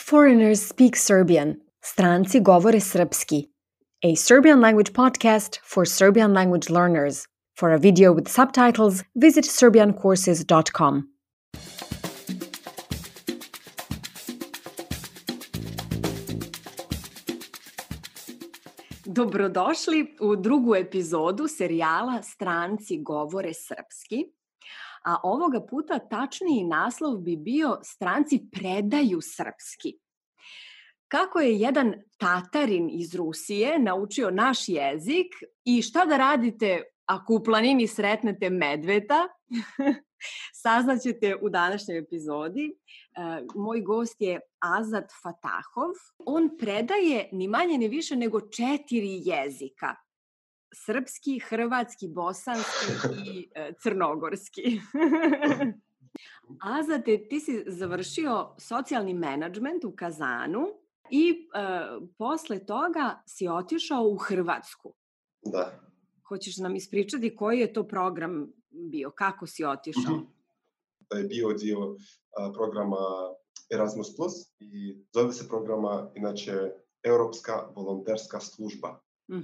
Foreigners speak Serbian. Stranci govore srpski. A Serbian language podcast for Serbian language learners. For a video with subtitles, visit serbiancourses.com. Dobrodošli u drugu epizodu serijala Stranci govore srpski. A ovoga puta tačniji naslov bi bio Stranci predaju srpski. Kako je jedan Tatarin iz Rusije naučio naš jezik i šta da radite ako u planini sretnete medveda, saznaćete u današnjoj epizodi. Moj gost je Azat Fatahov. On predaje ni manje ni više nego 4 jezika. Srpski, hrvatski, bosanski i crnogorski. Azate, ti si završio socijalni menadžment u Kazanu i posle toga si otišao u Hrvatsku. Da. Hoćeš nam ispričati koji je to program bio? Kako si otišao? To je bio dio programa Erasmus+, i zove se programa inače Europska volonterska služba.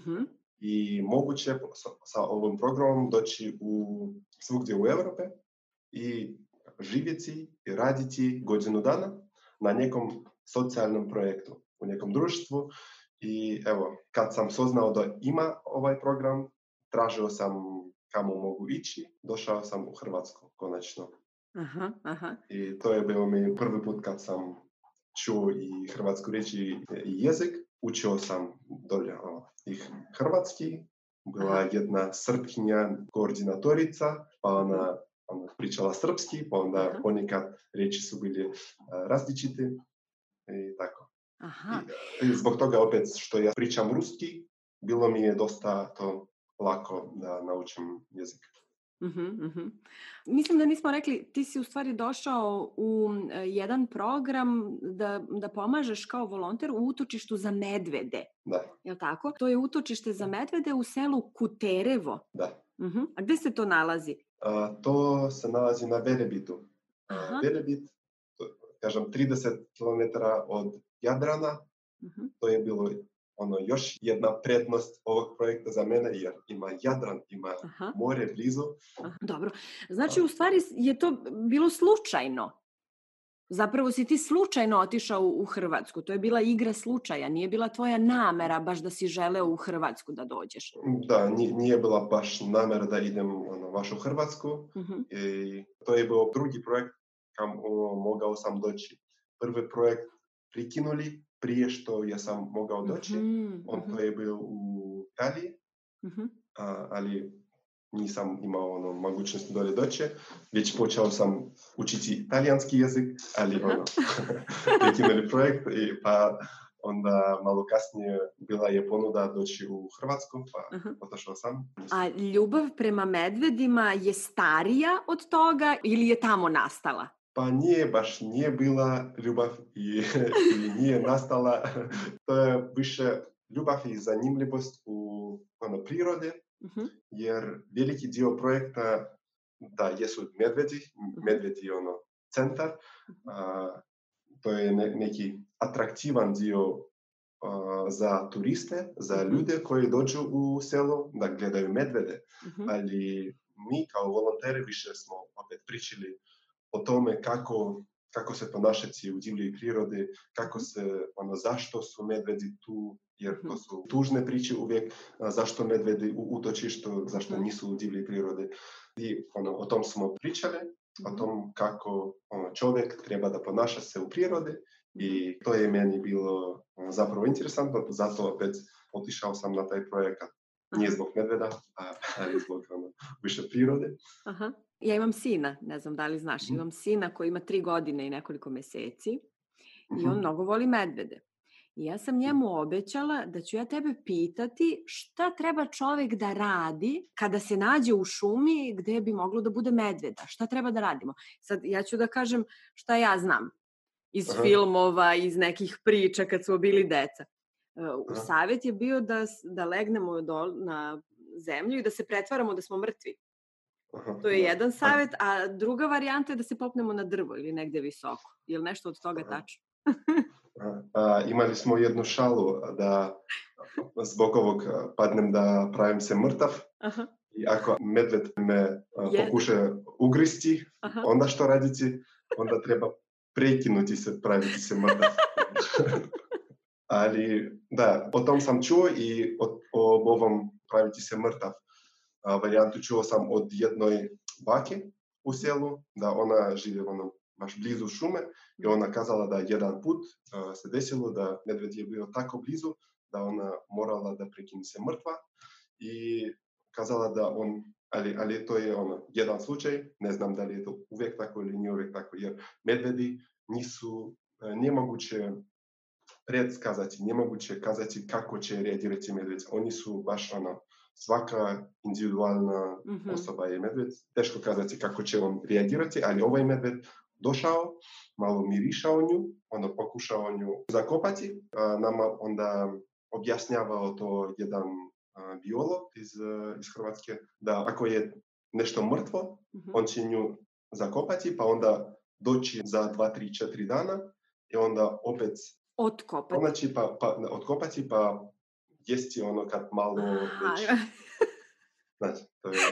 I moguće sa ovim programom doći svugdje u Europe i živjeti i raditi godinu dana na nekom socijalnom projektu, u nekom društvu. I evo, kad sam saznao da ima ovaj program, tražio sam kamo mogu ići, došao sam u Hrvatsku konačno. Aha. I to je bio mi prvi put kad sam čuo i hrvatsku riječ i jezik. Učio sam dolje i hrvatski. Bila jedna srpkinja koordinatorica, pa ona pričala srpski, pa onda ponekad riječi su bili različite i tako. I zbog toga opet što ja pričam ruski, bilo mi je dosta to lako da naučim jezik. Mislim da nismo rekli, ti si u stvari došao u jedan program da pomažeš kao volonter u utočištu za medvede. Da. Jel' tako? To je utočište za medvede u selu Kuterevo. Da. A gde se to nalazi? To se nalazi na Velebitu. Velebit, kažem, 30 km od Jadrana. To je bilo još jedna prednost ovog projekta za mene, jer ima Jadran, ima more blizu. Dobro. Znači, u stvari je to bilo slučajno. Zapravo si ti slučajno otišao u Hrvatsku. To je bila igra slučaja. Nije bila tvoja namera baš da si želeo u Hrvatsku da dođeš. Da, nije bila baš namera da idem baš u Hrvatsku. I to je bio drugi projekt kam mogao sam doći. Prvi projekt prikinuli prije što ja sam mogao doći. To je bio u Italiji, ali nisam imao mogućnost dolje doći. Već počeo sam učiti talijanski jezik, ali prekinuli projekt i pa onda malo kasnije bila je ponuda doći u Hrvatsku, pa otišao sam. A ljubav prema medvedima je starija od toga ili je tamo nastala? Pa nije bila ljubav i nije nastala. To je više ljubav i zanimljivost u prirode, jer veliki dio projekta da jesu medvedi centar, to je neki atraktivan dio za turiste, za ljude koji dođu u selo da gledaju medvede. Ali mi kao volonteri više smo opet pričali o tome kako se ponašati u divljoj prirodi, zašto su medvedi tu, jer to su tužne priče uvijek, zašto medvedi u utočištu, zašto nisu u divljoj prirodi. I o tom smo pričali, o tom kako čovjek treba da ponaša se u prirodi, i to je meni bilo zapravo interesantno, zato opet otišao sam na taj projekat. Nije zbog medveda, ali zbog više prirode. Ja imam sina, ne znam da li znaš, imam sina koji ima 3 godine i nekoliko mjeseci i on mnogo voli medvede. I ja sam njemu obećala da ću ja tebe pitati šta treba čovjek da radi kada se nađe u šumi gdje bi moglo da bude medveda. Šta treba da radimo? Sad ja ću da kažem šta ja znam iz filmova, iz nekih priča kad smo bili deca. Savjet je bio da legnemo na zemlju i da se pretvaramo da smo mrtvi. To je jedan savjet, a druga varijanta je da se popnemo na drvo ili negde visoko. Je li nešto od toga tačno? Imali smo jednu šalu da zbog ovog padnem da pravim se mrtav. Aha. I ako medved me pokuša ugristi, onda što raditi? Onda treba prekinuti se, praviti se mrtav. Ali da, o tom sam čuo i o ovom praviti se mrtav varijantu čuo sam od jednoj bake u selu, da ona živi baš blizu šume i ona kazala da jedan put se desilo da medved je bio tako blizu da ona morala da prekine se mrtva i kazala da on, ali to je jedan slučaj, ne znam da li je to uvijek tako ili nije uvijek tako, jer medvedi nisu, nemoguće predskazati, nemoguće kazati kako će reagirati medved. Oni su baš svaka individualna osoba je medved, teško kazati kako će on reagirati, ali ovaj medved došao, malo mirišao nju, pokušao nju zakopati, nama onda objašnjavao to jedan biolog iz Hrvatske, da ako je nešto mrtvo, on će nju zakopati, pa onda doći za 2, 3, 4 dana i onda opet otkopati. Otkopati, pa jesti kad malo već... Znači, to je...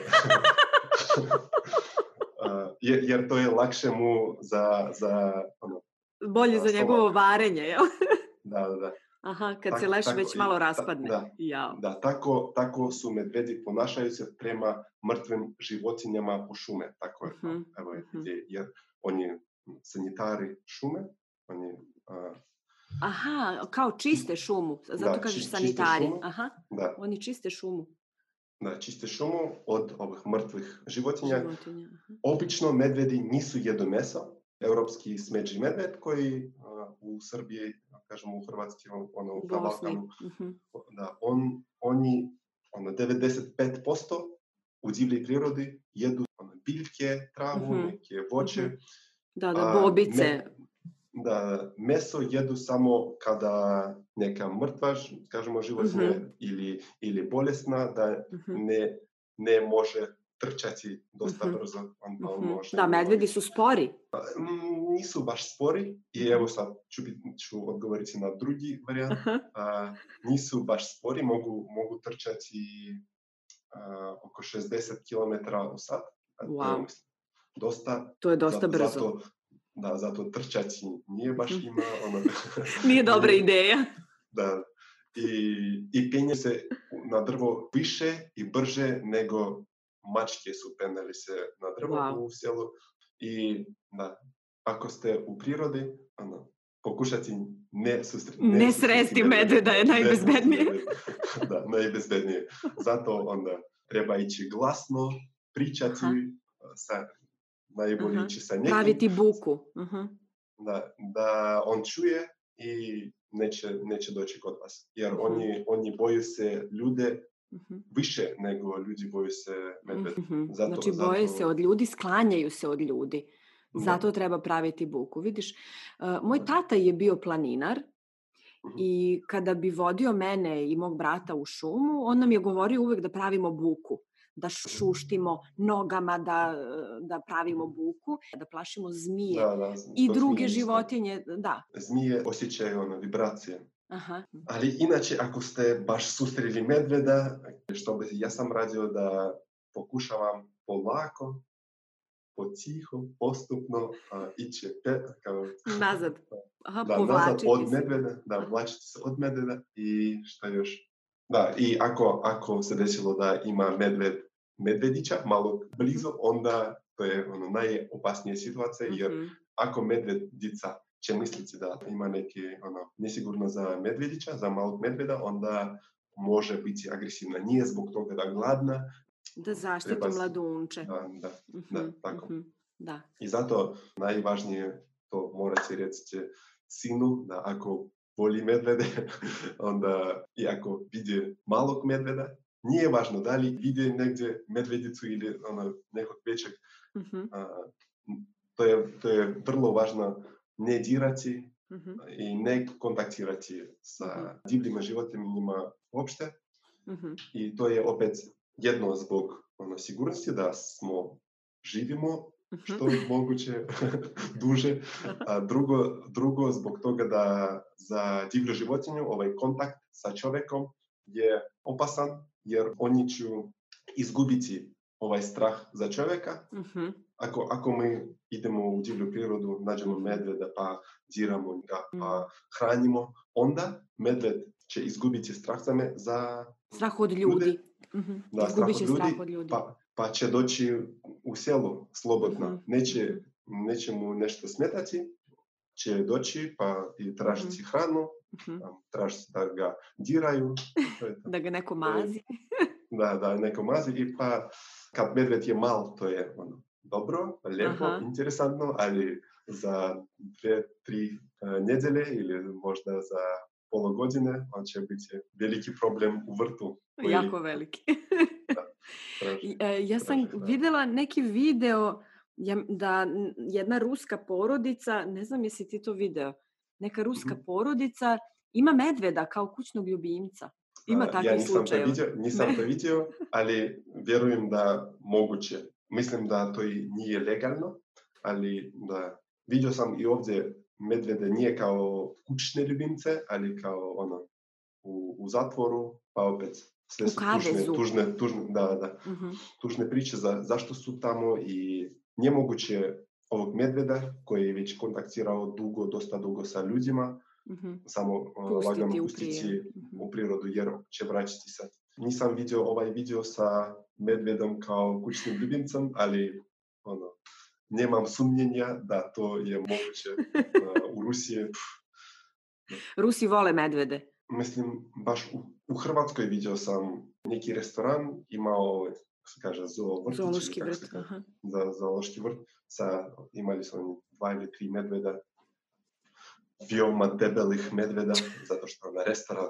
jer to je lakše mu za bolje za njegovo varenje, jel? Da. Aha, kad se leš već malo raspadne. Da, tako su medvedi ponašaju se prema mrtvim životinjama u šume. Tako je. Evo, jer oni sanitari šume, oni... Aha, kao čiste šumu, zato kažeš sanitari. Aha, da. Oni čiste šumu. Da, čiste šumu od ovih mrtvih životinja. Obično medvedi nisu jedu meso. Europski smeđi medved koji u Srbiji, kažemo u Hrvatskoj, na Balkanu, da, oni 95% u divljoj prirodi jedu biljke, travu, neke voće. Da, bobice. Da, meso jedu samo kada neka mrtva, kažemo životinja, ili bolesna, da ne može trčati dosta brzo. Da, medvedi su spori. Nisu baš spori i evo sad ću odgovoriti na drugi varijant. Nisu baš spori, mogu trčati oko 60 km u sat. Wow. Dosta, to je dosta brzo. Zato trčati nije baš ima... Nije dobra ideja. Da. I penje se na drvo više i brže nego mačke su penjali se na drvo u selu. I da, ako ste u prirodi, pokušati ne sresti medveda je najbezbednije. Da, najbezbednije. Zato onda treba ići glasno, pričati najbolje ići sa nekim. Praviti buku. Da on čuje i neće doći kod vas. Jer oni boju se ljude više nego ljudi boju se medveda. Znači boje se od ljudi, sklanjaju se od ljudi. Zato treba praviti buku. Vidiš, moj tata je bio planinar i kada bi vodio mene i mog brata u šumu, on nam je govorio uvek da pravimo buku. Da šuštimo nogama, da pravimo buku, da plašimo zmije i druge životinje. Da. Zmije osjećaju vibracije. Ali inače, ako ste baš susreli medveda, što bi ja sam radio da pokušavam polako, potiho, postupno ići nazad. Nazad od medveda, vlačiti se od medveda i što još. Da, i ako se desilo da ima medvedića malo blizu, onda to je najopasnija situacija, jer ako medvedica će misliti da ima neke nesigurno za medvedića, za malog medveda, onda može biti agresivna. Nije zbog toga da gladna. Da zaštiti mladunče. Da, tako. Da. I zato najvažnije to morate reći sinu, da ako voli medvede, onda i ako vidi malog medveda, nije važno da li vidi negdje medvedicu ili nekog većeg. To je vrlo važno ne dirati i ne kontaktirati sa divljima životinjama uopšte. I to je opet jedno zbog sigurnosti da smo živimo što moguće duže. A drugo, zbog toga da za divlju životinju ovaj kontakt sa čovjekom je opasan, jer oni će izgubiti ovaj strah za čovjeka. Ako mi idemo u divlju prirodu, nađemo medveda, pa diramo ga, pa hranimo, onda medved će izgubiti strah za strah od ljudi. Da, Izgubit će strah od ljudi. Pa će doći u selu slobodno. Neće mu nešto smetati, će doći pa i tražiti hranu, tražiti da ga diraju. Da ga neko mazi. Da, neko mazi. I pa kad medved je mal, to je dobro, lijepo, interesantno, ali za 2-3 nedjelje ili možda za pola godine, on će biti veliki problem u vrtu. Jako veliki. Ja sam vidjela neki video da jedna ruska porodica, ne znam jesi ti to video, neka ruska porodica ima medveda kao kućnog ljubimca. Ima takvih slučajeva. Nisam to vidio, ali vjerujem da moguće. Mislim da to i nije legalno, ali da vidio sam i ovdje medvede nije kao kućne ljubimce, ali kao u zatvoru, pa opet sve su tužne priče zašto su tamo i nemoguće ovog medveda koji je već kontaktirao dosta dugo sa ljudima, samo lagano pustiti u prirodu jer će vraćati se. Nisam vidio ovaj video sa medvedom kao kućnim ljubimcem, ali nemam sumnjenja da to je moguće u Rusiji. Rusi vole medvede. Mislim, baš u Hrvatskoj vidio sam neki restoran, imao, kako se kaže, zoološki vrt. Zoološki vrt. Imali su oni 2 ili 3 medveda, veoma debelih medveda, zato što na restoran.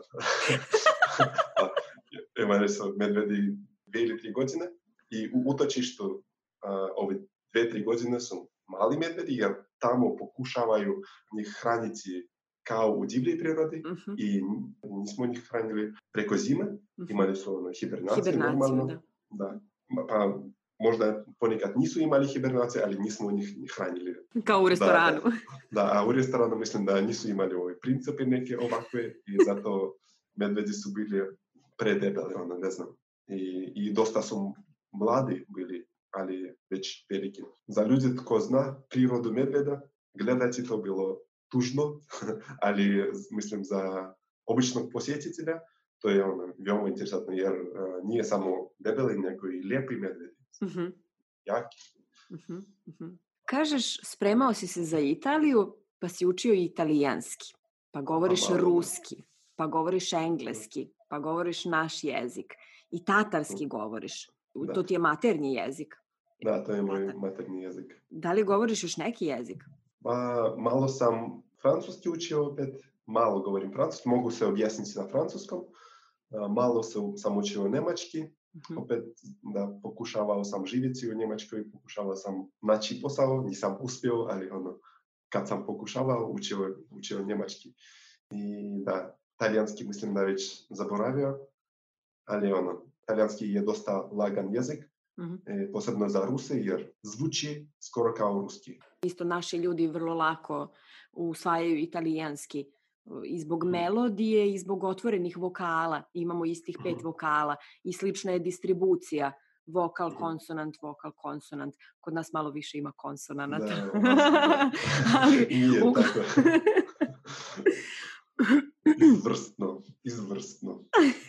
Imali su medvedi 2 ili 3 godine i u utočištu ove 2-3 godine su mali medvedi, jer tamo pokušavaju njih hraniti kao u divljoj prirodi i nismo njih hranili preko zime. Imali su hibernaciju normalno. Da. Pa možda ponekad nisu imali hibernacije, ali nismo njih hranili. Kao u restoranu. A u restoranu mislim da nisu imali ove principe neke ovakve i zato medvedi su bili predebeli, ne znam. I dosta su mladi bili, ali već veliki. Za ljudi tko zna prirodu medveda, gledati to bilo tužno, ali mislim za običnog posjetitelja to je veoma interesantno, jer nije samo debeli, nego i lijepi medvedi. Jaki. Kažeš, spremao si se za Italiju, pa si učio italijanski, pa govoriš ruski, pa govoriš engleski, pa govoriš naš jezik i tatarski govoriš. To ti je maternji jezik. Da, to je moj maternji jezik. Da li govoriš još neki jezik? Malo sam francuski učio opet, malo govorim francuski, mogu se objasniti na francuskom. Malo sam učio njemački, opet da pokušavao sam živjeti u Njemačkoj, pokušavao sam naći posao, nisam uspio, ali kad sam pokušavao, učio njemački. I da, talijanski mislim da već zaboravio, ali talijanski je dosta lagan jezik, posebno za Ruse, jer zvuči skoro kao ruski. Isto naši ljudi vrlo lako usvajaju italijanski i zbog melodije i zbog otvorenih vokala. Imamo istih 5 vokala i slična je distribucija. Vokal, konsonant, vokal, konsonant. Kod nas malo više ima konsonanata. Nije tako. Izvrsno.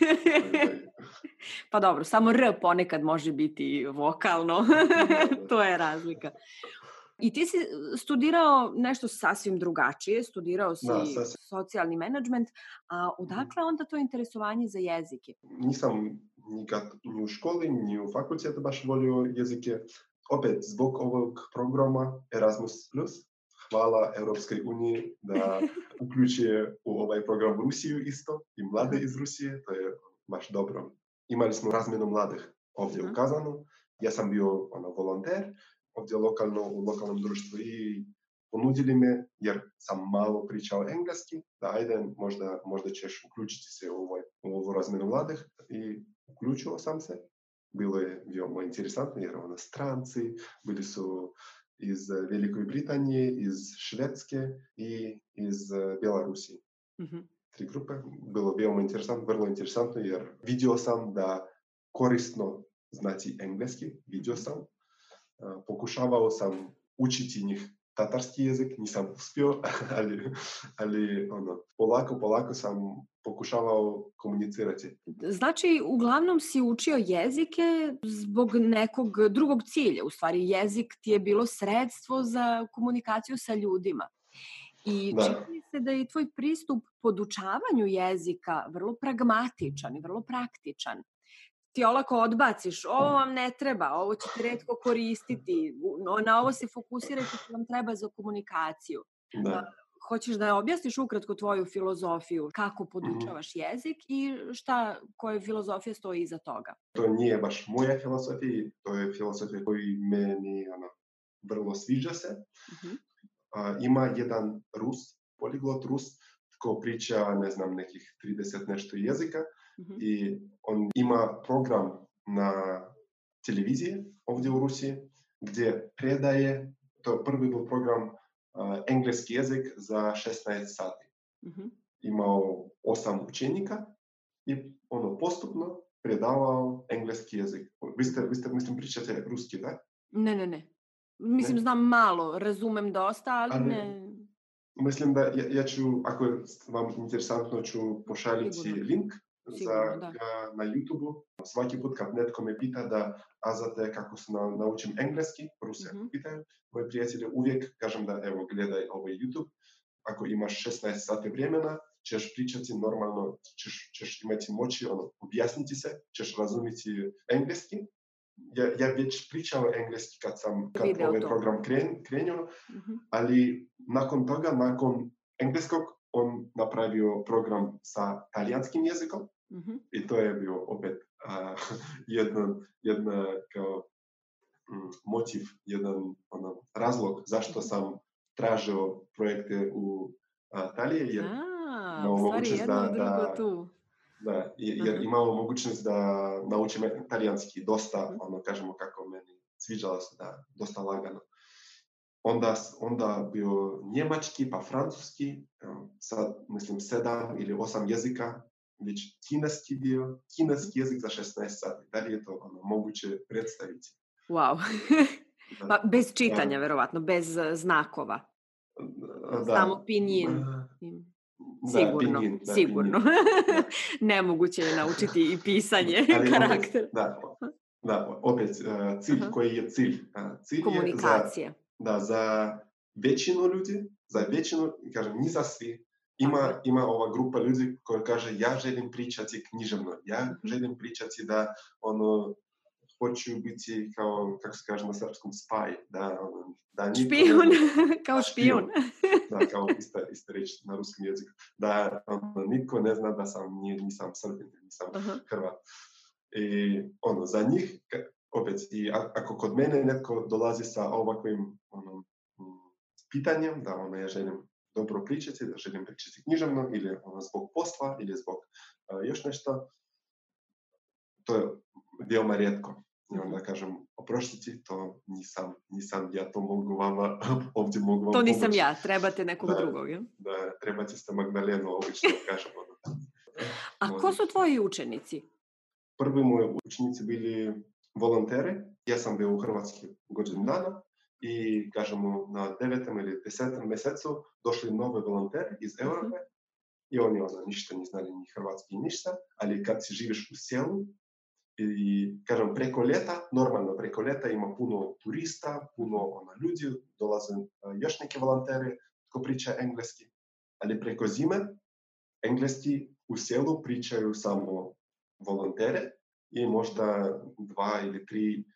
Pa dobro, samo R ponekad može biti vokalno. To je razlika. I ti si studirao nešto sasvim drugačije, studirao si socijalni menadžment, a odakle onda to interesovanje za jezike? Nisam nikad ni u školi, ni u fakultetu baš volio jezike. Opet, zbog ovog programa Erasmus+, hvala Europskoj uniji da uključuje u ovaj program Rusiju isto i mlade iz Rusije, to je baš dobro. Imali smo razmjenu mladih ovdje u Kazanu, ja sam bio volonter, ovdje u lokalnom društvu i ponudili me, jer sam malo pričao engleski, da ajde, možda ćeš uključiti se u ovu razmjenu mladih i uključio sam se. Bilo je veoma interesantno jer stranci, bili su iz Velikoj Britanije, iz Švedske i iz Bjelorusije. 3 grupe. Bilo veoma interesantno, vrlo interesantno, jer vidio sam da korisno znati engleski, vidio sam. Pokušavao sam učiti njih tatarski jezik, nisam uspio, ali polako sam pokušavao komunicirati. Znači, uglavnom si učio jezike zbog nekog drugog cilja. U stvari, jezik ti je bilo sredstvo za komunikaciju sa ljudima. I čini se da je tvoj pristup podučavanju jezika vrlo pragmatičan i vrlo praktičan. Ti olako odbaciš, ovo vam ne treba, ovo ćete retko koristiti, na ovo se fokusirajte što vam treba za komunikaciju. Hoćeš da objasniš ukratko tvoju filozofiju, kako podučavaš jezik i koja filozofija stoji iza toga? To nije baš moja filozofija, to je filozofija koja meni vrlo sviđa se. Ima jedan poliglot Rus, ko priča, ne znam, nekih 30 nešto jezika i on ima program na televiziji ovdje u Rusiji gdje predaje, to je prvi byl program engleski jezik za 16 sati. Imao 8 učenika i postupno predavao engleski jezik. Vi ste mislim, pričate ruski, da? Ne. Mislim, znam malo, razumem dosta, ali ne... Mislim da ja ću, ako je vam interesantno, ću pošaljiti link na YouTube-u. Svaki put kad netko me pita da azate kako se naučim engleski, Ruse pitaju, moji prijatelji, uvijek kažem da evo gledaj ovaj YouTube. Ako imaš 16 sati vremena, ćeš pričati normalno, ćeš imati moći objasniti se, ćeš razumjeti engleski. Ja već pričao engleski kad ovaj program krenuo, ali nakon toga, nakon engleskog, on napravio program sa talijanskim jezikom i to je bio opet jedna kao motiv, jedan razlog zašto sam tražio projekte u Italiji, jer imao mogućnost jer imao mogućnost da naučim talijanski dosta, kažemo kako meni sviđalo se, da dosta lagano. Onda bio njemački, pa francuski, sad mislim 7 ili 8 jezika, već kineski jezik za 16 sati. Da li je to moguće predstaviti? Wow. Pa bez čitanja, verovatno, bez znakova. Samo pinyin. Sigurno. Nemoguće je naučiti i pisanje karaktera. Opet, cilj, koji je cilj? Cilj komunikacija. Za većinu ljudi, kažem, ni za svi, ima ova grupa ljudi koja kaže ja želim pričati književno, ja želim pričati da hoću biti kao, kako se kaže na srpskom, spy, špijun, kao špijun. Da, kao ista reč na ruskom jeziku. Da nitko ne zna da nisam Srbin, nisam Hrvat. I za njih, opet, i ako kod mene netko dolazi sa ovakvim pitanjem, da ja želim dobro pričati, da želim pričati književno, ili zbog posla, ili zbog još nešto, to je veoma rijetko. I onda kažem, oproštiti, to nisam ja, to mogu vama, ovdje mogu vam to nisam pomoći. Ja, trebate nekog drugog, ja? Da, trebate ste Magdalenu, obično kažemo. A ko su tvoji učenici? Prvi moji učenici bili volonteri. Ja sam bio u Hrvatskoj godinu dana i, kažemo, na 9. ili 10. mjesecu došli novi volonteri iz Europe i oni ništa ne znali, ni hrvatski, ništa, ali kad si živiš u selu, i, kažem, preko ljeta ima puno turista, puno ljudi, dolaze još neki volonteri ko priča engleski, ali preko zime engleski u selu pričaju samo volontere i možda 2 ili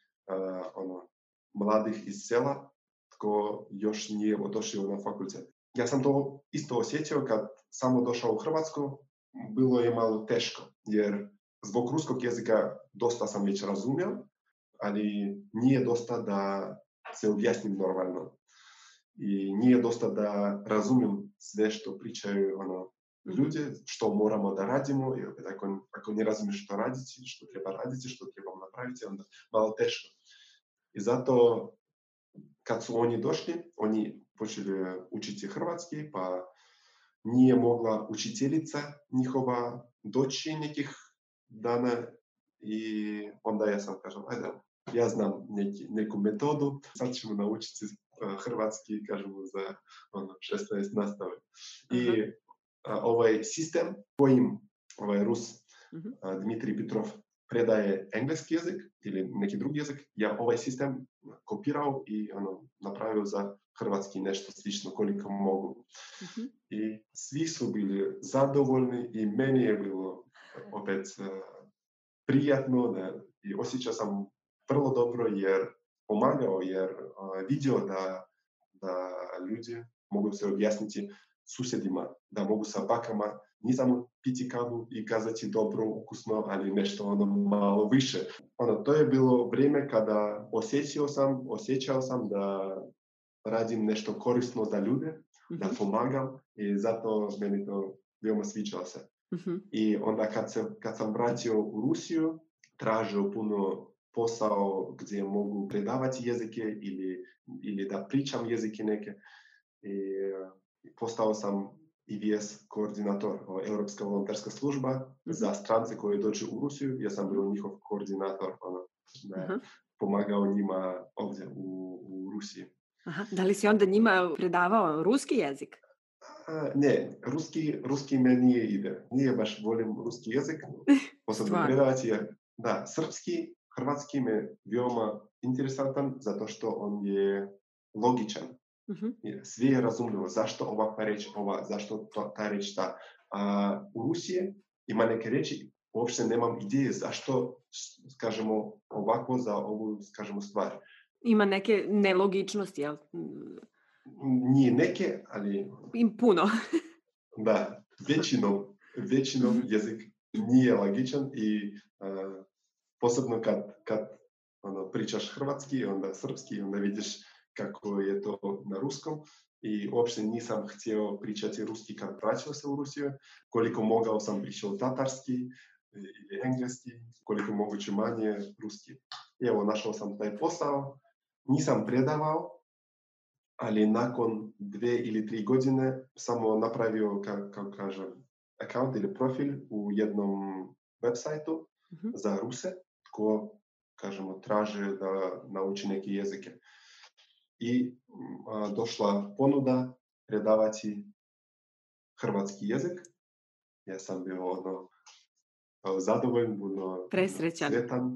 3 mladih iz sela tko još nije otišao na fakultet. Ja sam to isto osjetio kad samo došao u Hrvatsku, bilo je malo teško, jer zbog ruskog jezika dosta sam već razumio, ali nije dosta da se objasnim normalno. I nije dosta da razumijem sve što pričaju ljudi, što moramo da radimo, i ako ne razumiješ što raditi, što treba raditi, što trebamo napraviti, onda malo teško. I zato kad su oni došli, oni počeli učiti hrvatski, pa nije mogla učiteljica njihova doći nekih dana i onda ja sam kažem, ajde, ja znam neku metodu, sad ćemo naučiti hrvatski, kažemo, za 16 nastave. I ovaj sistem kojim ovaj Rus Dmitrij Petrov predaje engleski jezik ili neki drugi jezik, ja ovaj sistem kopirao i napravio za hrvatski nešto slično koliko mogu. I svi su bili zadovoljni i meni je bilo opet prijatno i osjećao sam vrlo dobro jer pomagao, jer vidio da ljudi mogu se objasniti susjedima, da mogu sa bakama ne samo piti kavu i kazati dobro, ukusno, ali nešto malo više. To je bilo vrijeme kada osjećao sam da radim nešto korisno za ljude, da pomagam i zato meni to veoma sviđalo se. I onda kad sam vratio u Rusiju, tražio puno posao gdje mogu predavati jezike ili da pričam jezike neke. I postao sam IVS koordinator, Europska volonterska služba za strance koji dođu u Rusiju. Ja sam bio njihov koordinator, pomagao njima ovdje u Rusiji. Aha. Da li si onda njima predavao ruski jezik? Ne, ruski me nije ide. Nije baš volim ruski jezik, posebno predavati jer srpski, hrvatski me veoma interesantan zato što on je logičan. Sve je razumljivo. Zašto ovakva reč, zašto ta reč ta. U Rusiji ima neke reči, uopšte nemam ideje zašto kažemo ovako za ovu stvar. Ima neke nelogičnosti, jel? Nije neke, ali... Puno. Da, većinom jezik nije logičan i posebno kad pričaš hrvatski, onda srpski, onda vidiš kako je to na ruskom i uopšte nisam htio pričati ruski kad vraćao se u Rusiju. Koliko mogao sam pričao tatarski ili engleski, koliko moguće manje ruski. I evo, našao sam taj posao. Nisam predavao, ali nakon 2 ili 3 godine samo napravio, kako kažem, account ili profil u jednom websajtu za Ruse, ko, kažemo, traže da nauči neke jezike. I došla ponuda predavati hrvatski jezik. Ja sam bio zadovoljan, presrećan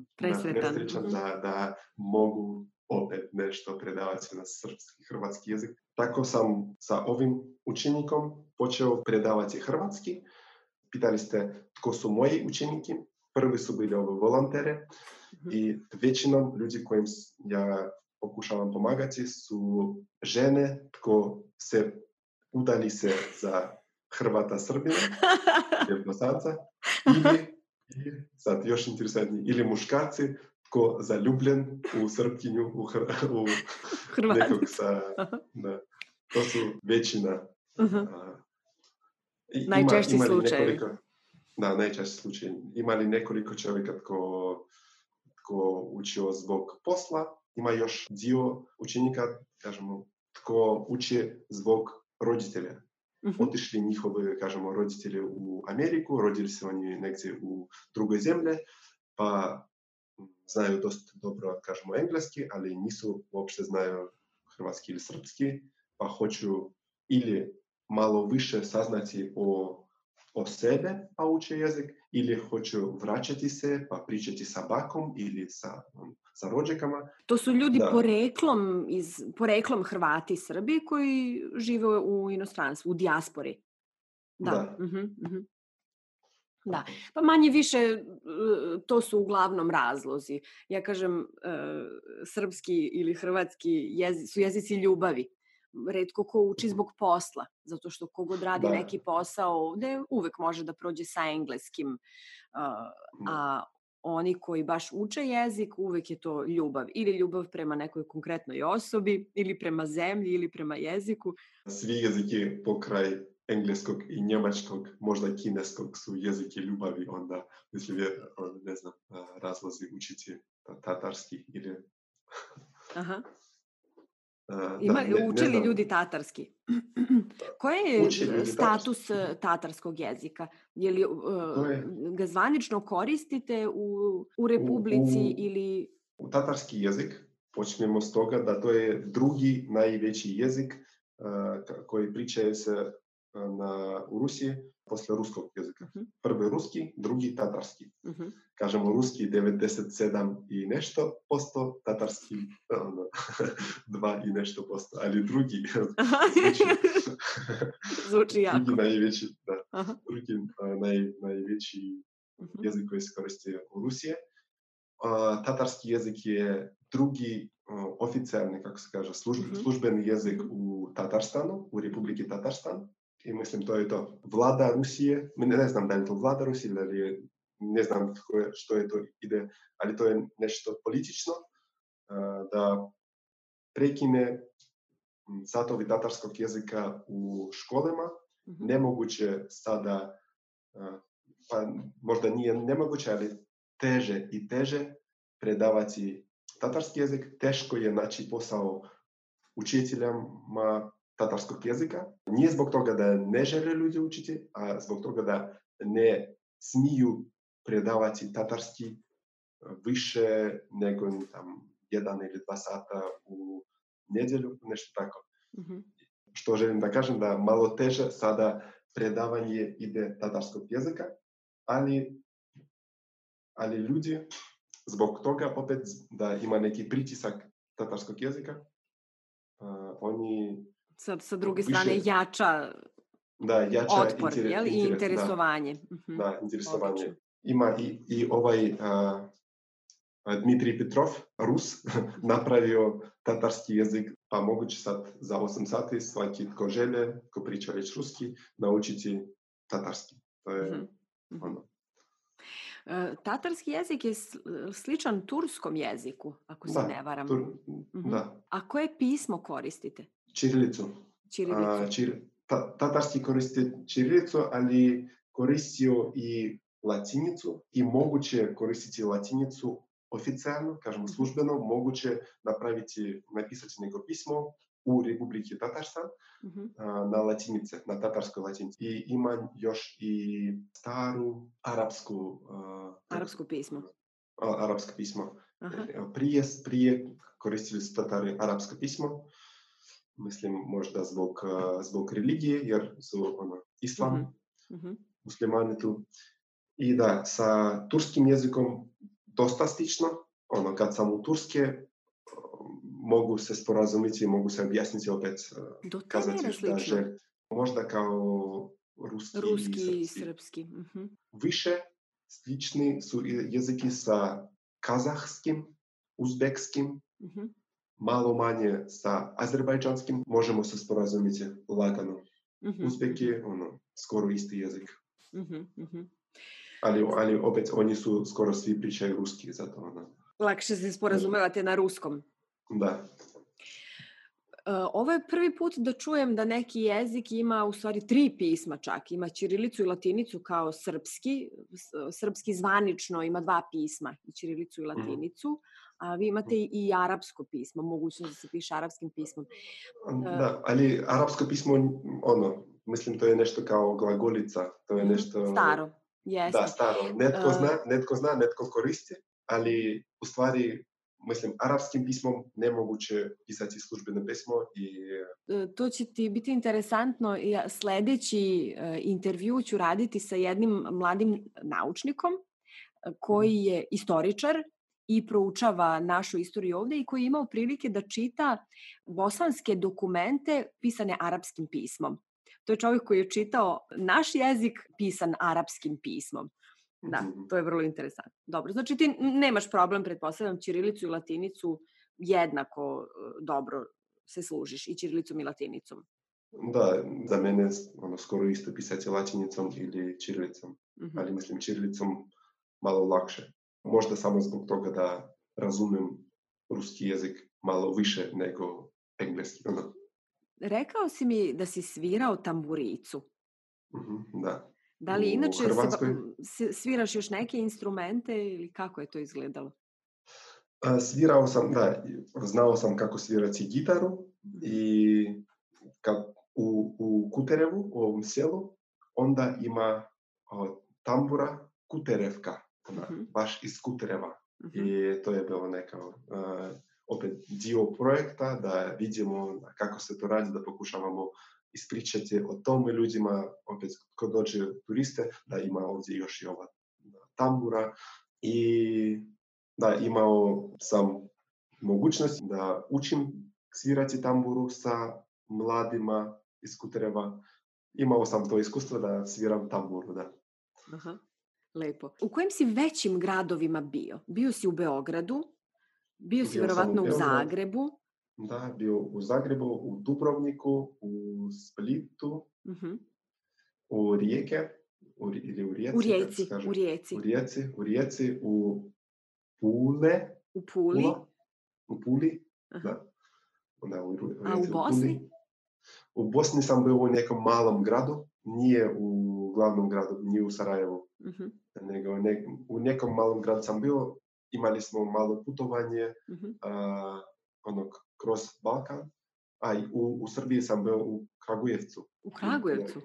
da mogu opet nešto predavati na srpski, hrvatski jezik. Tako sam sa ovim učenikom počeo predavati hrvatski. Pitali ste tko su moji učeniki. Prvi su bili volontere i većinom ljudi kojim ja pokušavam pomagati su žene tko se udali se za Hrvata Srbina, ili Bosanca, ili sad još interesantnije, ili muškarci tko zaljubljen u Srpkinju, u nekog sa... To su većina. Najčešći slučajevi. Da, najčešći slučajevi. Ima li nekoliko čovjeka tko učio zbog posla, ima još dio učenika, kažemo, tko uči zbog roditelja. Otišli njihovi, kažemo, roditelji u Ameriku, rodili se oni negdje u drugoj zemlji, pa znaju dosta dobro, kažemo, engleski, ali nisu uopšte znaju hrvatski ili srpski, pa hoću ili malo više saznati o sebe, pa uče jezik, ili hoću vraćati se, pa pričati sa bakom ili sa rođakama. To su ljudi poreklom Hrvati Srbi koji žive u inostranstvu, u dijaspori. Da. Da, pa manje više to su uglavnom razlozi. Ja kažem, srpski ili hrvatski su jezici ljubavi. Retko ko uči zbog posla, zato što kogod radi neki posao ovde uvek može da prođe sa engleskim, a oni koji baš uče jezik, uvek je to ljubav. Ili ljubav prema nekoj konkretnoj osobi, ili prema zemlji, ili prema jeziku. Svi jeziki pokraj engleskog i njemačkog, možda i kineskog su jezike ljubavi, onda mislim je, ne znam, razlozi učiti tatarski ili... Aha. Učili ljudi tatarski? Koji je status tatarskog jezika? Je li ga zvanično koristite u Republici ili... U tatarski jezik počnemo s toga da to je drugi najveći jezik koji pričaju se u Rusiji posle ruskog jezika. Prvi ruski, drugi tatarski. Kažemo ruski 97 i nešto posto, tatarski 2 i nešto posto, ali drugi zvuči jako. Drugi najveći, drugi najveći jezik koji se koristi u Rusiji. Tatarski jezik je drugi oficijalni, kako se kaže, službeni jezik u Tatarstanu, u Republiki Tatarstan. I mislim, to je to. Vlada Rusije, ne znam da je to vlada Rusije, ali ne znam što je to ide, ali to je nešto politično, da prekine satovi tatarskog jezika u školama. Nemoguće sada, pa možda nije nemoguće, ali teže i teže predavati tatarski jezik. Teško je naći posao učiteljama tatarskog jezika. Nije zbog toga da ne žele ljudi učiti, a zbog toga da ne smiju predavati tatarski više nego tam 1 ili 2 sata u nedjelju, nešto tako. Što želim da kažem, da malo teže sada predavanje ide tatarskog jezika, ali ljudi zbog toga opet da ima neki pritisak tatarskog jezika, oni sa druge strane jača otpor i interesovanje. Da, interesovanje. Ima i ovaj Dmitrij Petrov, Rus, napravio tatarski jezik, pa moguće sad za 8 sati svaki tko žele, ko priča već ruski, naučiti tatarski. To je ono. Tatarski jezik je sličan turskom jeziku, ako se ne varam. Da. A koje pismo koristite? Čirilicu. Tatarski koristi čirilicu, ali koristio i latinicu i moguće koristiti latinicu oficijalno, kažemo službeno, moguće napisati neko pismo u Republiki Tatarstan na latinice, na tatarskoj latinici. I ima još i staru arapsko pismo. Arapsko pismo. Prije koristili su Tatari arapsko pismo. Mislim, možda zbog religije, jer su islam, muslimani tu. I da, sa turskim jezikom dosta slično. Kad sam u Turske, mogu se sporazumiti, mogu se objasniti opet, kazati da žel. Možda kao ruski i srpski. Više slični su jeziki sa kazahskim, uzbekskim, malo manje sa azerbajdžanskim. Možemo se sporazumiti lagano. Uzbek je skoro isti jezik. Ali opet oni su skoro svi pričaju ruski, zato lakše se sporazumevate na ruskom. Da. Ovo je prvi put da čujem da neki jezik ima u stvari 3 pisma čak. Ima ćirilicu i latinicu kao srpski. Srpski zvanično ima 2 pisma, i ćirilicu i latinicu. A vi imate i arapsko pismo, mogućnost da se piše arapskim pismom. Da, ali arapsko pismo, mislim, to je nešto kao glagolica. To je nešto... Staro. Yes. Da, staro. Netko zna, netko koristi, ali u stvari, mislim, arapskim pismom nemoguće pisati službeno pismo. To će ti biti interesantno. Sljedeći intervju ću raditi sa jednim mladim naučnikom koji je istoričar i proučava našu istoriju ovdje i koji je imao prilike da čita bosanske dokumente pisane arapskim pismom. To je čovjek koji je čitao naš jezik pisan arapskim pismom. Da, to je vrlo interesantno. Dobro, znači ti nemaš problem, pretpostavljam, ćirilicu i latinicu jednako dobro se služiš, i ćirilicom i latinicom. Da, za mene skoro isto pisati latinicom ili ćirilicom. Ali mislim ćirilicom malo lakše. Možda samo zbog toga da razumem ruski jezik malo više nego engleski. Rekao si mi da si svirao tamburicu. Da. Da li inače sviraš još neke instrumente ili kako je to izgledalo? Svirao sam, da, znao sam kako svirati gitaru, I u Kuterevu, u ovom selu, onda ima tambura Kuterevka, baš iz Kutereva. I to je bilo neka opet dio projekta da vidimo kako se to radi, da pokušavamo ispričati o tome ljudima, opet ko dođe turiste, da ima ovdje još i ova tambura. I da, imao sam mogućnost da učim svirati tamburu sa mladima iz Kutereva. Imao sam to iskustvo da sviram tamburu, da. Aha, lepo. U kojim si većim gradovima bio? Bio si u Beogradu, bio si vjerovatno u Zagrebu. Da, bio u Zagrebu, u Dubrovniku, u Splitu, u Rijeke, ili u Rijeci. U Rijeci, u Pule. U Puli. U Puli, da. Onda a u Bosni? U Bosni sam bio u nekom malom gradu, nije u glavnom gradu, nije u Sarajevu. Nego u nekom malom gradu sam bio, imali smo malo putovanje, kroz Balkan, a u Srbiji sam bio u Kragujevcu. U Kragujevcu?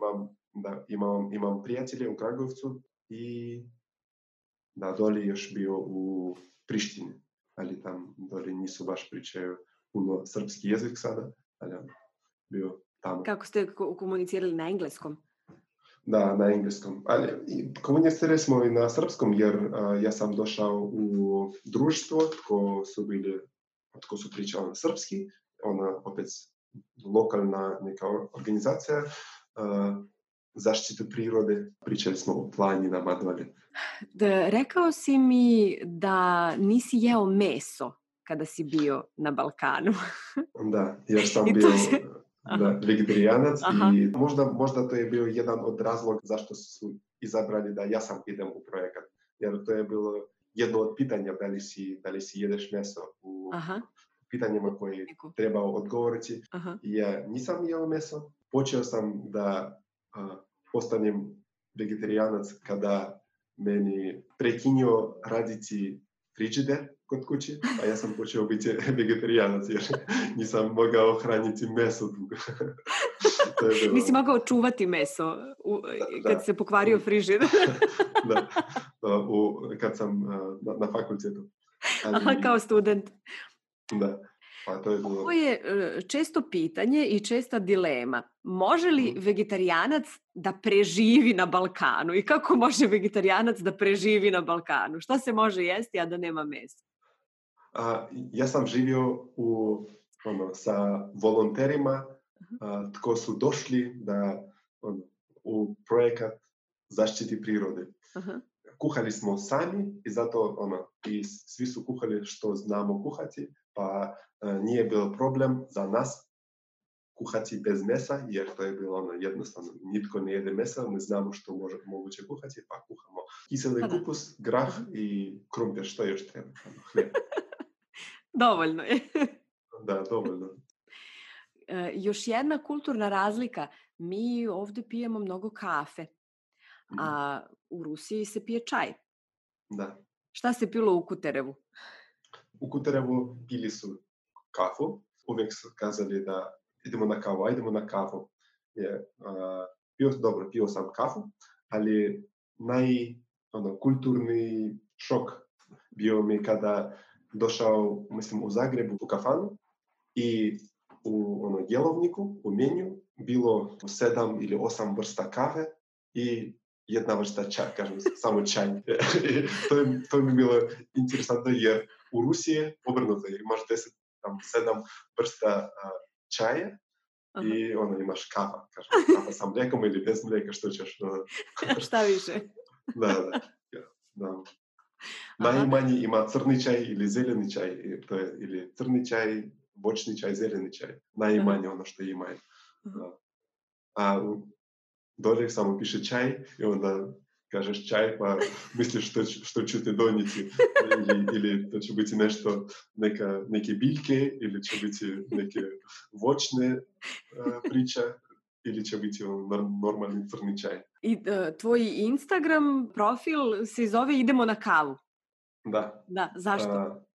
Imam prijatelje u Kragujevcu i da, doli još bio u Prištini, ali tam doli nisu baš pričaju puno srpski jezik sada, ali bio tamo. Kako ste komunicirali, na engleskom? Da, na engleskom. Ali komunicirali smo i na srpskom, jer ja sam došao u društvo tko su pričali na srpski, ona opet lokalna neka organizacija, zaštitu prirode, pričali smo o planinama dolje. Rekao si mi da nisi jeo meso kada si bio na Balkanu. Da, jer sam bio vegetarijanac i možda to je bio jedan od razloga zašto su izabrali da ja sam idem u projekat. Jer to je bilo jedno od pitanja da li si jedeš meso u pitanjima koje trebao odgovoriti. Ja nisam jeo meso. Počeo sam da postanem vegetarijanac kada meni prekinio raditi frižider kod kući, a ja sam počeo biti vegetarijanac jer nisam mogao hraniti meso dugo. Nisi mogao čuvati meso kad se pokvario frižider. Da, kad sam na fakultetu. Kao student. Da. Pa to je bilo... Ovo je često pitanje i česta dilema. Može li vegetarijanac da preživi na Balkanu? I kako može vegetarijanac da preživi na Balkanu? Šta se može jesti, a da nema mesa? Ja sam živio sa volonterima tko su došli u projekat zaštiti prirode. Kuhali smo sami i zato i svi su kuhali što znamo kuhati, pa nije bilo problem za nas kuhati bez mesa, jer to je bilo jednostavno. Nitko ne jede mesa, ne znamo što moguće kuhati, pa kuhamo kiseli kupus, grah i krumpir, što još treba. Hljeb. Dovoljno je. Da, dovoljno. Još jedna kulturna razlika. Mi ovdje pijemo mnogo kafe, a u Rusiji se pije čaj. Da. Šta se pilo u Kuterevu? U Kuterevu pili su kafu. Uvijek su kazali da idemo na kafu. Pio sam kafu, ali kulturni šok bio mi kada došao, mislim, u Zagrebu u kafanu i u jelovniku, u meniju, bilo 7 ili 8 vrsta kave i jedna vrsta čaja, kažem, samo čaj. To mi bilo interesantno, jer u Rusiji obrnuto imaš 7 vrsta čaja i imaš kafa. Kažem, kafa sa mlijekom ili bez mlijeka, što ćeš? Šta više? Da. Najmanji ima crni čaj ili zeleni čaj, ili crni čaj, bočni čaj, zeleni čaj. Najmanje ono što imaju. A dolje samo piše čaj i onda kažeš čaj, pa misliš što će te donijeti. Ili to će biti nešto, neke biljke, ili će biti neke voćne priča, ili će biti normalni crni čaj. I tvoj Instagram profil se zove Idemo na kavu. Da. Da, zašto?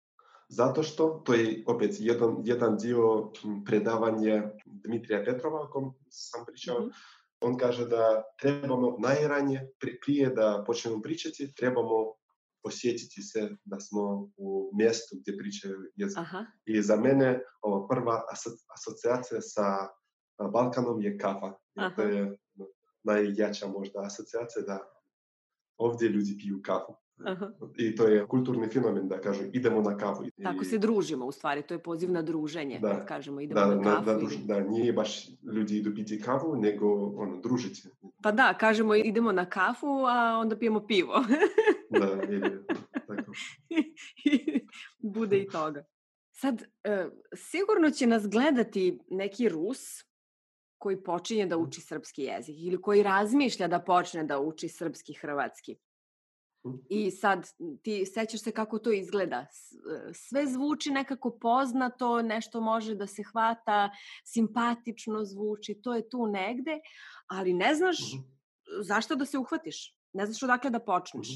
Zato što, to je opet jedan dio predavanja Dmitrija Petrova, o kom sam pričao. On kaže da trebamo najranije, prije da počnemo pričati, trebamo osjetiti se da smo u mjestu gdje pričaju jezik. I za mene ova prva asocijacija sa Balkanom je kafa. To je najjača možda asocijacija da ovdje ljudi piju kafu. I to je kulturni fenomen da kažu idemo na kafu. Tako se družimo u stvari, to je poziv na druženje. Kad kažemo idemo na kafu. Da, nije baš ljudi idu piti kafu, nego družiti. Pa da, kažemo idemo na kafu, a onda pijemo pivo. Da, tako. Bude i toga. Sad, sigurno će nas gledati neki Rus koji počinje da uči srpski jezik ili koji razmišlja da počne da uči srpski, hrvatski. I sad ti sećaš se kako to izgleda. Sve zvuči nekako poznato, nešto može da se hvata, simpatično zvuči, to je tu negde, ali ne znaš zašto da se uhvatiš. Ne znaš odakle da počneš.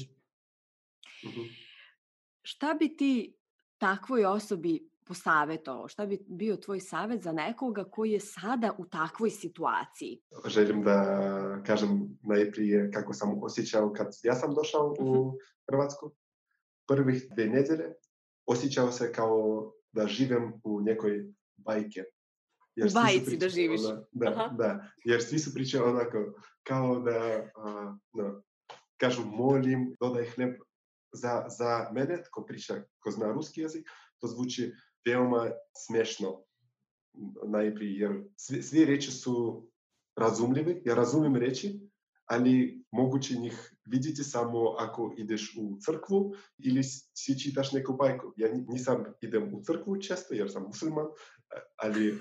Šta bi ti takvoj osobi posavetovao? Šta bi bio tvoj savjet za nekoga koji je sada u takvoj situaciji? Želim da kažem najprije kako sam osjećao kad ja sam došao u Hrvatsku. Prvih 2 nedjelje osjećao se kao da živim u nekoj bajke. U bajci da živiš. Da, jer svi su pričali onako kao da kažu molim, dodaj hljeb. Za mene, ko zna ruski jezik, to zvuči veoma smiješno najprije, jer svi riječi su razumljivi, ja razumijem riječi, ali moguće njih vidjeti samo ako ideš u crkvu ili si čitaš neku bajku. Ja nisam idem u crkvu često jer sam musliman, ali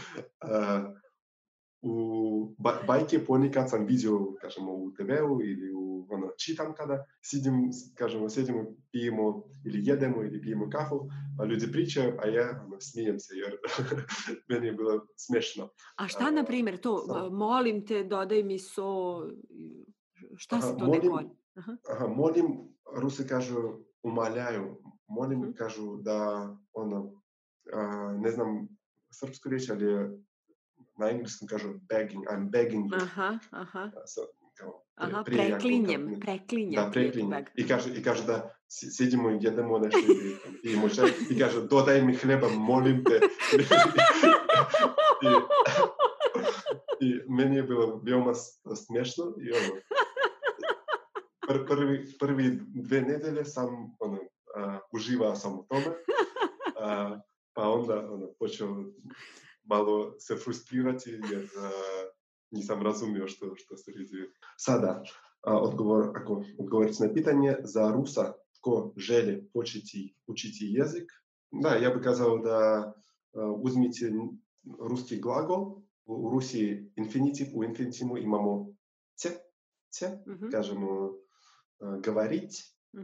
u bajke ponekad sam vidio, kažemo, u TV-u ili čitam kada sedimo, pijemo ili jedemo ili pijemo kafu, a ljudi pričaju, a ja smijem se jer meni je bilo smiješno. A šta, na primjer, to, molim te, dodaj mi so, šta se to neko? Molim, Rusi kažu, umaljaju, molim, kažu da, ne znam srpsku riječ, ali na engleskom kažu begging, I'm begging you. Preklinjem. Da, preklinjem. I kaže da sedimo i jedemo nešto i može, i kaže dodaj mi hljeba, molim te. I meni je bilo veoma smiješno i prvi 2 nedjelje sam uživao sam u tome, pa onda počeo malo se frustrirati jer nisam razumio što se radi. Sada, ako odgovoriti na pitanje, za Rusa ko želi početi učiti jezik, da, ja bih kazao da uzmite ruski glagol. U Rusiji infinitiv, u infinitivu imamo ce, kažemo говорить,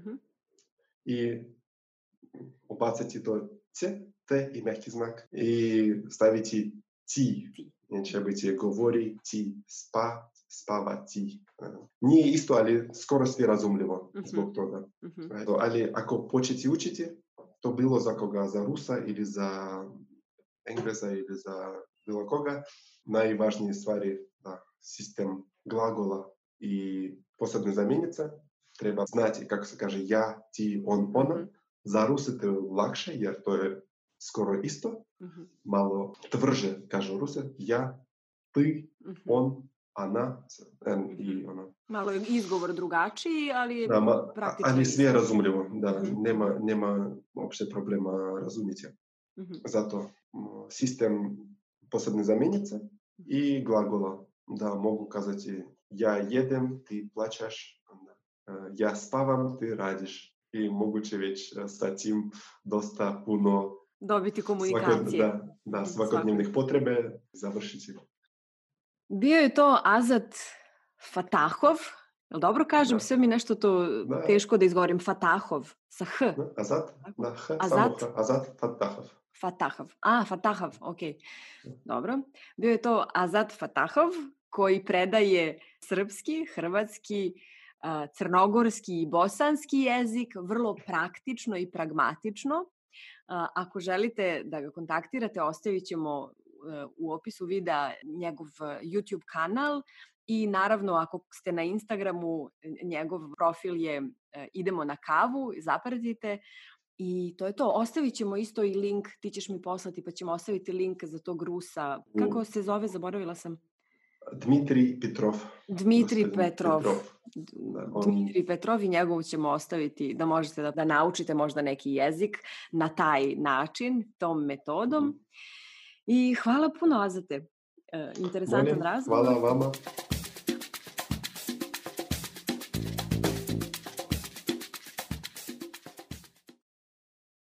i ubaciti to te i mehki znak i staviti ti. Će biti govoriti, spavati. Nije isto, ali skoro svi razumljivo zbog toga. Ali ako početi učiti, to bilo za koga, za Rusa ili za Engleza ili za bilo koga, najvažnije stvari, sistem glagola i posebne zamjenice, treba znati kako se kaže ja, ti, on, ona. Za Ruse to je lakše, jer to je skoro isto. Malo tvrže, kažu Ruse, ja, ti, on, ona i ona. Malo je izgovor drugačiji, ali praktično ali sve je razumljivo, da, nema uopšte problema razumjeti. Zato sistem posebne zamjenice i glagola, da mogu kazati ja jedem, ti plaćaš, ja spavam, ti radiš. I moguće već sa tim dosta puno dobiti komunikacije. Svakodnevnih potrebe završiti. Bio je to Azat Fatahov. Jel dobro kažem? Sve mi nešto to teško da izgovorim. Fatahov. Sa H. Azat? Da, H. Azat Fatahov. Fatahov, ok. Dobro. Bio je to Azat Fatahov koji predaje srpski, hrvatski, crnogorski i bosanski jezik vrlo praktično i pragmatično. Ako želite da ga kontaktirate, ostavit ćemo u opisu videa njegov YouTube kanal i naravno ako ste na Instagramu, njegov profil je Idemo na kavu, zapratite. I to je to. Ostavit ćemo isto i link, ti ćeš mi poslati pa ćemo ostaviti link za tog Rusa. Kako se zove? Zaboravila sam. Dmitrij Petrov. Dmitrij Petrov i njegovu ćemo ostaviti da možete da naučite možda neki jezik na taj način, tom metodom. I hvala puno, Azate. Interesantan razgovor. Hvala vama.